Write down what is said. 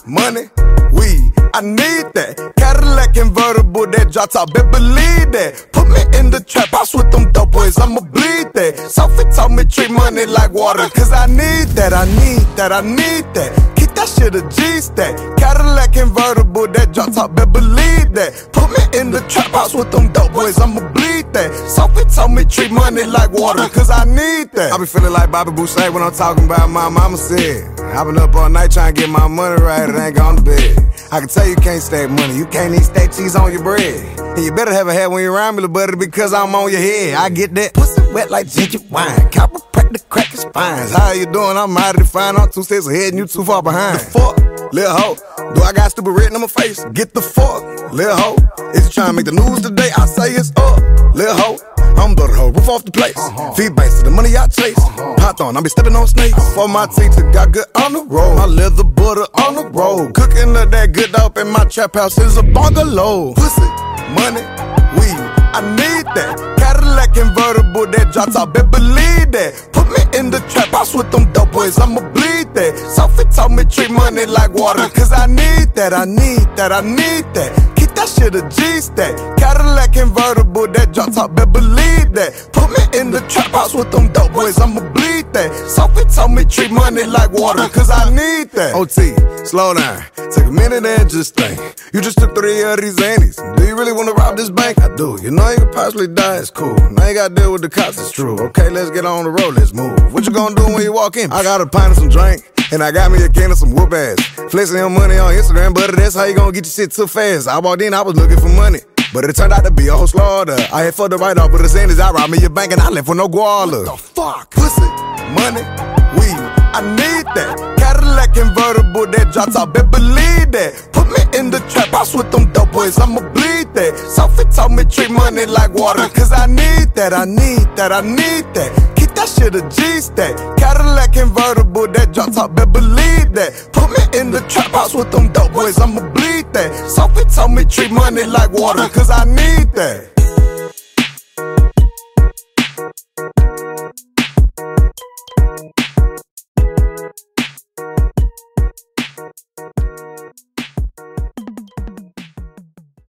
money, weed, I need that. Cadillac convertible, that drop top, better believe that. Put me in the trap house with them dope boys, I'ma bleed that. Sophie told me treat money like water, cause I need that, I need that, I need that. Keep that shit a G-stack. Cadillac convertible, that drop top, better believe that. Put me in the trap house with them dope boys, I'ma bleed that. Sophie told me treat money like water, cause I need that. I be feeling like Bobby Boucher when I'm talking about my mama said. I been up all night trying to get my money right, it ain't gone to bed. I can tell you can't stack money, you can't even stack cheese on your bread. And you better have a hat when you're around me, little buddy, because I'm on your head. I get that pussy wet like ginger wine, chiropractic crack your spines. How you doing? I'm mighty fine, I'm 2 steps ahead and you too far behind. The fuck, little hoe, do I got stupid written on my face? Get the fuck, little hoe. Is you trying to make the news today? I say it's up, little hoe. I'm the hoe, roof off the place. Feed banks to the money I chase. Python, I be stepping on snakes. For my teacher, got good on the road. My leather butter on the road. Cooking up that good dope in my trap house is a bungalow. Pussy, money, weed, I need that. Cadillac convertible, that drop top, better believe that. Put me in the trap house with them dope boys, I'ma bleed that. Sophie told me treat money like water, cause I need that, I need that, I need that. That shit a G-stack. Cadillac convertible, that drop top, better believe that. Put me in the trap house with them dope boys, I'ma bleed that. Sophie told me treat money like water, cause I need that. OT, slow down, take a minute and just think. You just took 3 of these Andes. Do you really wanna rob this bank? I do. You know you could possibly die, it's cool. Now you gotta deal with the cops, it's true. Okay, let's get on the road, let's move. What you gonna do when you walk in? I got a pint of some drink, and I got me a can of some whoop ass. Flexing your money on Instagram, but that's how you gonna get your shit too fast. I walked in, I was looking for money, but it turned out to be a whole slaughter. I had fucked the right off with the Sanders. I robbed me your bank and I left with no guala. What the fuck? Pussy, money, weed, I need that. Cadillac convertible, that drop top, better believe that. Put me in the trap house with them dope boys, I'ma bleed that. Sophie told me treat money like water, cause I need that, I need that, I need that. That shit a G-stack. Cadillac convertible, that drop top, better believe that. Put me in the trap house with them dope boys, I'ma bleed that. Sophie told me treat money like water, cause I need that.